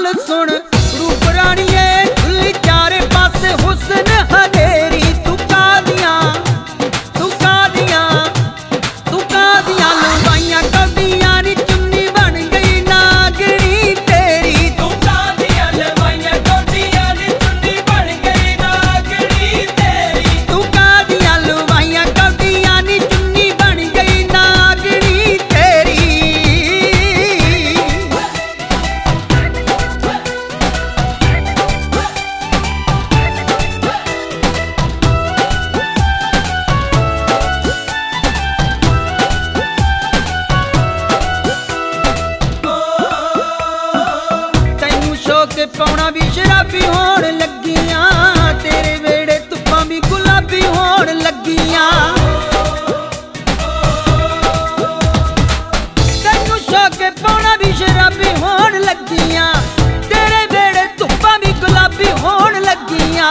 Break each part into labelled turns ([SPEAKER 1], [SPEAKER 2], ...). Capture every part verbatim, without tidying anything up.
[SPEAKER 1] गल सुन रूप राणीए खुली चारे पासे हुसन हनेरी तू कादियां तू कादियां तू कादियां लुगाइयां कौडियां नी चुन्नी बन गई नागणी तेरी तू कादियां लुगाइयां कौडियां नी चुन्नी बन गई नागणी तेरी तू कादियां लुगाइयां कौडियां नी चुन्नी बन गई नागणी तेरी के पौना भी शराबी होण लगियां तेरे वेड़े धुप्पां भी गुलाबी होण लगियां तैनू शौक के पौना भी शराबी होण लगियां तेरे वेड़े धुप्पां भी गुलाबी होण लगियां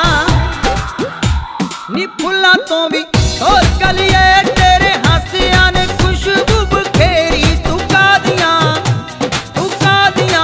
[SPEAKER 1] नी फुल्लां तो भी होर कलिए तेरे हासियां ने खुशबू बखेरी तू कादियां तू कादियां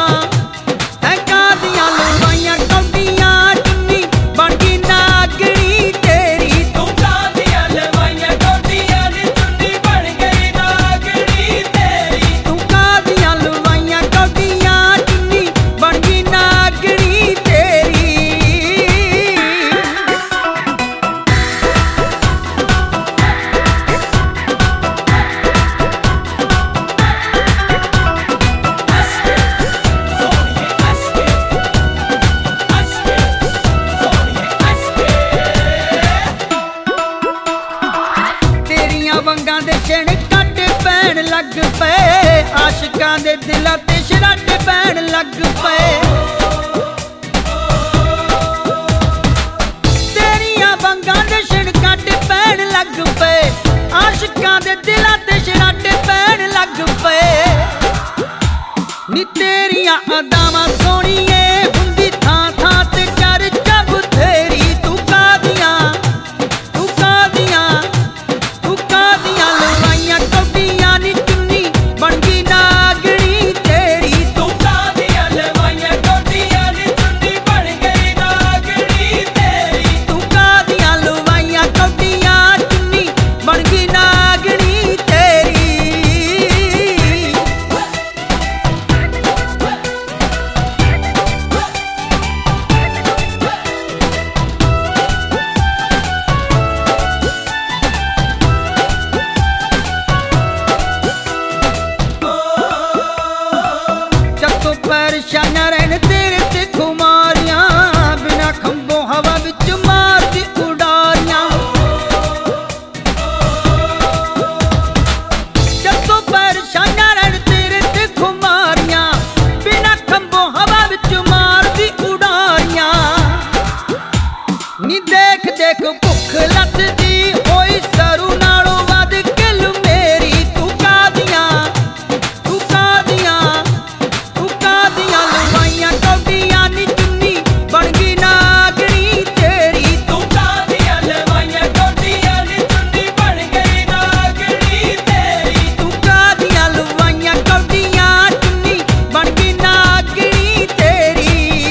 [SPEAKER 1] वंगां दे छिण कट पैण लग पे आशिकां दे दिलां ते शरट पैण लग पे तेरियां वंगां दे छिण कट पैण लग पे आशिकां दे दिलां ते शरट पैण लग पे नी तेरियां अदावां सोहणीए हुंदी थां थां ते चर्चा बथेरी तू कादियां तू कादियां तू कादियां लुगाइयां कौडियां नी चुन्नी बन गई नागणी तेरी तू कादियां लुगाइयां कौडियां नी चुन्नी बन गई नागणी तेरी तू कादियां लुगाइयां कौडियां चुन्नी बन गई नागणी तेरी परेशानियां रहन तेरे ते खुमारियां बिना खंभों हवा विच मारदी उडारियां जदों परेशानियां रहन तेरे ते खुमारियां बिना खंभों हवा विच मारदी उडारियां नी देख देख भुख लथदी होई सरू नालों वध किल मेरी तू कादियां तू कादियां कौडियां नी चुन्नी बन गई नागणी तेरी तू कादियां लुगाइयां कौडियां नी चुन्नी बन गई नागणी तेरी तू कादियां लुगाइयां कौडियां चुन्नी बन गई नागणी तेरी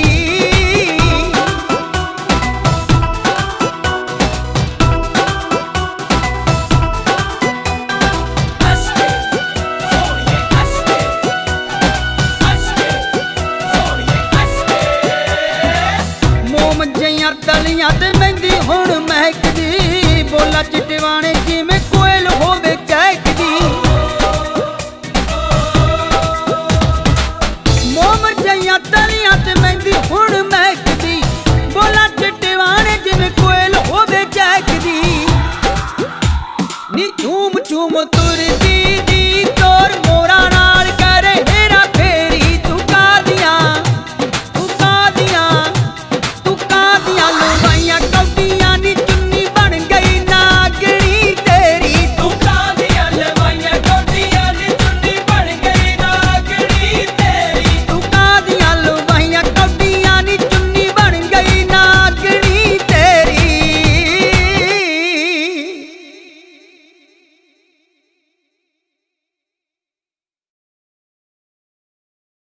[SPEAKER 1] तलियां ते मेहंदी हुण महकदी बोला चिटवाने जिवें कोयल होवे चहकदी मोम जइयां तलियां ते मेहंदी हुण महकदी बोला चिटवाने जिवें कोयल होवे चहकदी नी झूम झूम तू